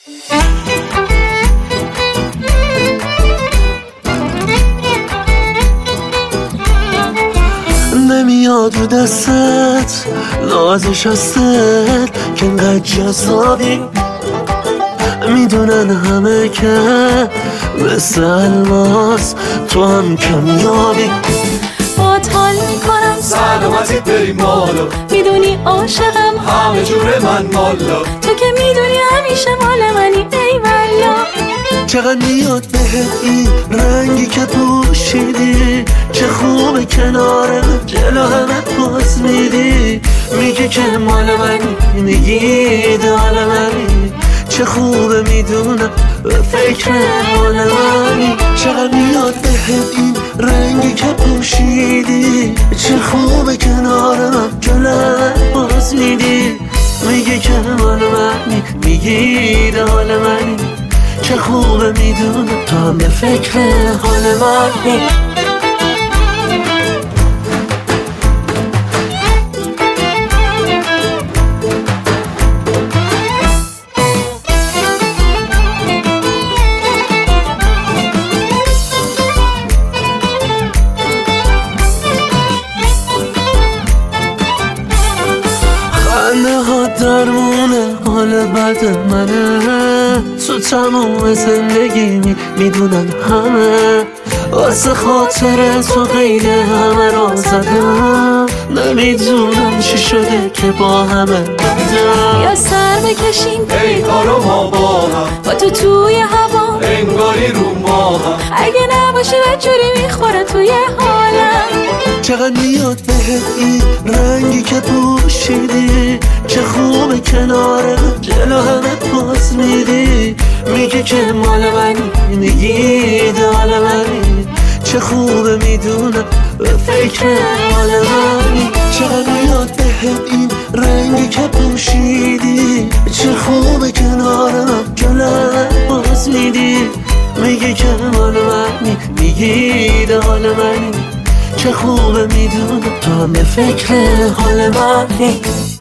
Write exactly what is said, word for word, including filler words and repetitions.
نمیاد رو دستت نازش هستت که انقدر جذابی، میدونن همه که مثل الماس تو هم کمیابی. باهات حال میکنم سلامتی بریم بالا، میدونی عاشقم همه جور من مالا، تو که میدونی همیشه مال منی ای والا. چقدر میاد بهت این رنگی که پوشیدی، چه خوبه کنار من جلو همه پاس میدی، میگی که مال منی، میگی دال منی، چه خوبه میدونم به فکر حال منی. چقدر میاد بهت این رنگی که پوشیدی، چه خوبه کنار من جلو همه پاس میدی، میگی که مال منی، میگی دال منی، چه خوبه میدونم تو هم به فکر حال منی. خنده ها درمونه حال بد منه، تو تموم زندگی می میدونن همه، واسه خاطر تو قید همه را زدم، نمیدونم چی شده که با همه بدم. یا سر بکشیم ای کارو ما با هم، با تو توی هوا انگاری رو ما هم، اگه نباشی بدجوری میخوره توی حالم. چقدر میاد بهت این رنگی که پوشیدی، چه خوبه کنار من جلو همه پاس میدی، میگی که مال منی، میگی دال منی، چه خوبه میدونم به فکر حال منی. چقدر میاد بهت این رنگی که پوشیدی، چه خوبه کنار من جلو همه پاس میدی، میگی که مال منی، میگی دال منی، چه خوبه میدونم تو هم به فکر حال منی.